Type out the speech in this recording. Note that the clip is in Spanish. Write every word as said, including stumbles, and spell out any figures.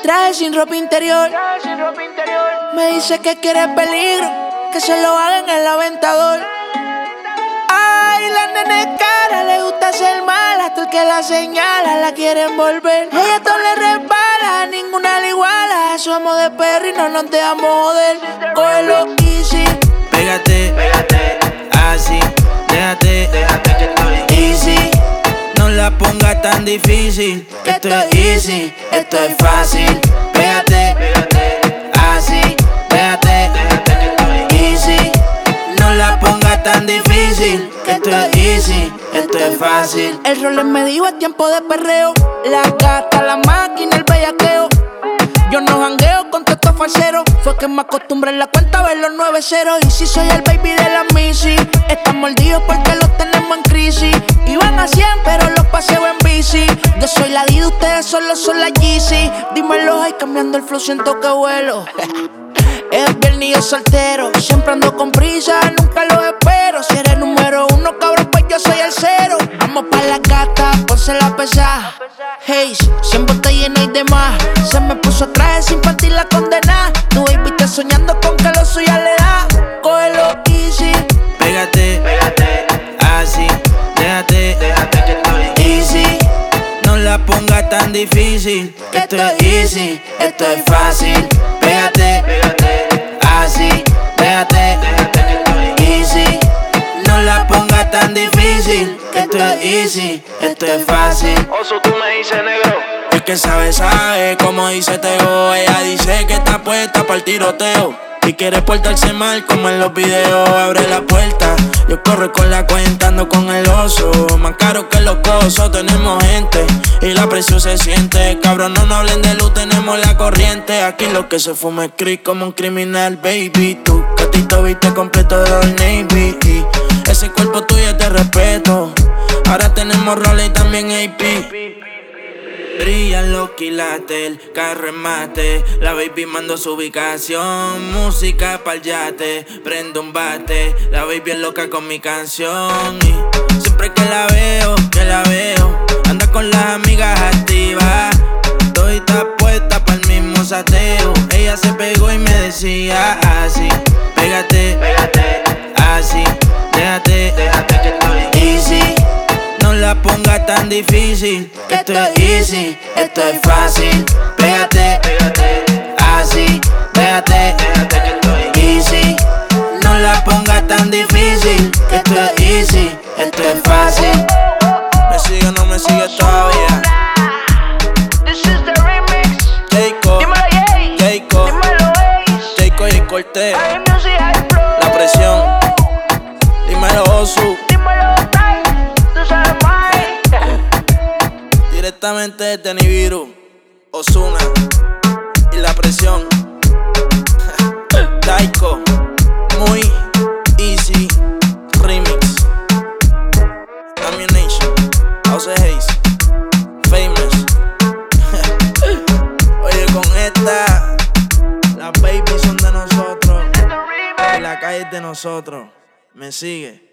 Traje sin ropa interior. Me dice que quiere peligro, que se lo haga en el aventador. Ay, la nena es cara, le gusta ser mala. Hasta el que la señala la quiere envolver. Ella todo le resbala, ninguna le iguala. Somos de perro y no nos dejamos joder. Cógelo easy. Pégate, pégate, así, déjate, déjate que estoy easy. No la pongas tan difícil, que esto es easy, esto es fácil. Pégate, pégate, así, déjate, déjate que estoy easy. No la pongas tan difícil, que esto es easy, esto es fácil. El rol me dijo es tiempo de perreo. La gata, la máquina, el bellaqueo. Yo no jangueo con todos estos falseros. Fue que me acostumbré en la cuenta a ver los nueve ceros. Y si soy el baby de la Missy. Están mordidos porque los tenemos en crisis. Iban a cien pero los paseo en bici. Yo soy la D, ustedes solo son la Yeezy. Dímelo, ay, cambiando el flow siento que vuelo. Es viernes y yo soltero. Siempre ando con prisa, nunca lo espero. Si eres número uno, cabrón, pues yo soy el cero. Vamos pa' la gata, ponse la pesada. Hey, cien botellas y demás. Se me puso traje sin partir la condena. Tu baby está soñando con que lo suya le da. Cógelo easy. Pégate, pégate, así, déjate, déjate que estoy easy. No la pongas tan difícil, que esto es easy, esto es fácil. Pégate, pégate, así, déjate, déjate que estoy easy. No la pongas tan difícil, que esto es easy, esto es fácil. Oso, tú me dices negro. El que sabe, sabe, como dice Teo. Ella dice que está puesta para el tiroteo y quiere portarse mal como en los videos. Abre la puerta, yo corro con la cuenta, ando con el oso. Más caro que los cosos, tenemos gente y la presión se siente. Cabrón, no nos hablen de luz, tenemos la corriente. Aquí lo que se fuma es creep como un criminal, baby. Tu gatito viste completo de Old Navy y ese cuerpo tuyo es de respeto. Ahora tenemos roles y también A P. Brillan los quilates, el carro en mate. La baby mandó su ubicación. Música pa'l yate, prendo un bate. La baby es loca con mi canción. Y siempre que la veo, que la veo, anda con las amigas activas. Todita puesta pa'l mismo sateo. Ella se pegó y me decía así: pégate, pégate, así, déjate, déjate que estoy easy. No la pongas tan difícil, que esto es easy, esto es fácil. Pégate, pégate, así, déjate, déjate que estoy easy. No la pongas tan difícil, que esto es easy, esto es fácil. ¿Me sigue o no me sigue todavía? This is the remix. Jayco, Dímelo, Jay. Jayco, Dímelo, Ace. Jayco y Cortez. Ay, music, ay, bro. La presión, dímelo Osu. Dímelo, Ty. Tú sabes más. Directamente desde Nibiru, Ozuna y la presión. Taiko, muy easy remix. Ammunition, House of Haze, Famous. Oye, con esta, las babies son de nosotros y la calle es de nosotros. Me sigue.